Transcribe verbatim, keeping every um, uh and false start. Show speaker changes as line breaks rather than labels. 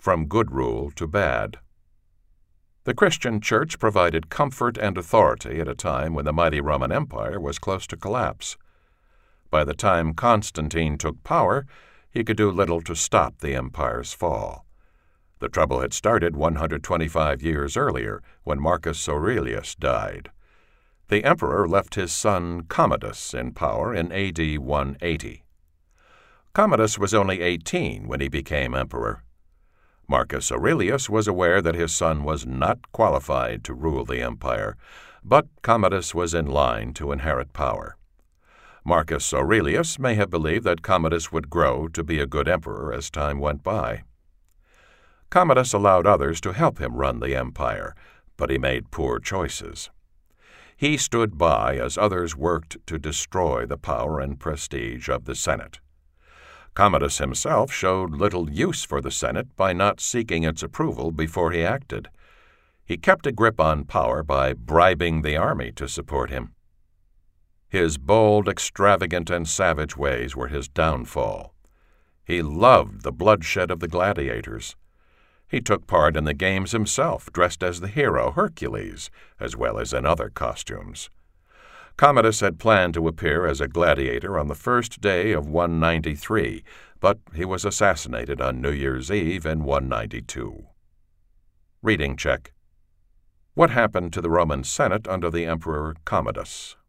from good rule to bad. The Christian Church provided comfort and authority at a time when the mighty Roman Empire was close to collapse. By the time Constantine took power, he could do little to stop the empire's fall. The trouble had started one hundred twenty-five years earlier, when Marcus Aurelius died. The emperor left his son Commodus in power in A D one eighty. Commodus was only eighteen when he became emperor. Marcus Aurelius was aware that his son was not qualified to rule the empire, but Commodus was in line to inherit power. Marcus Aurelius may have believed that Commodus would grow to be a good emperor as time went by. Commodus allowed others to help him run the empire, but he made poor choices. He stood by as others worked to destroy the power and prestige of the Senate. Commodus himself showed little use for the Senate by not seeking its approval before he acted. He kept a grip on power by bribing the army to support him. His bold, extravagant, and savage ways were his downfall. He loved the bloodshed of the gladiators. He took part in the games himself, dressed as the hero Hercules, as well as in other costumes. Commodus had planned to appear as a gladiator on the first day of one ninety-three, but he was assassinated on New Year's Eve in one ninety-two. Reading check. What happened to the Roman Senate under the Emperor Commodus?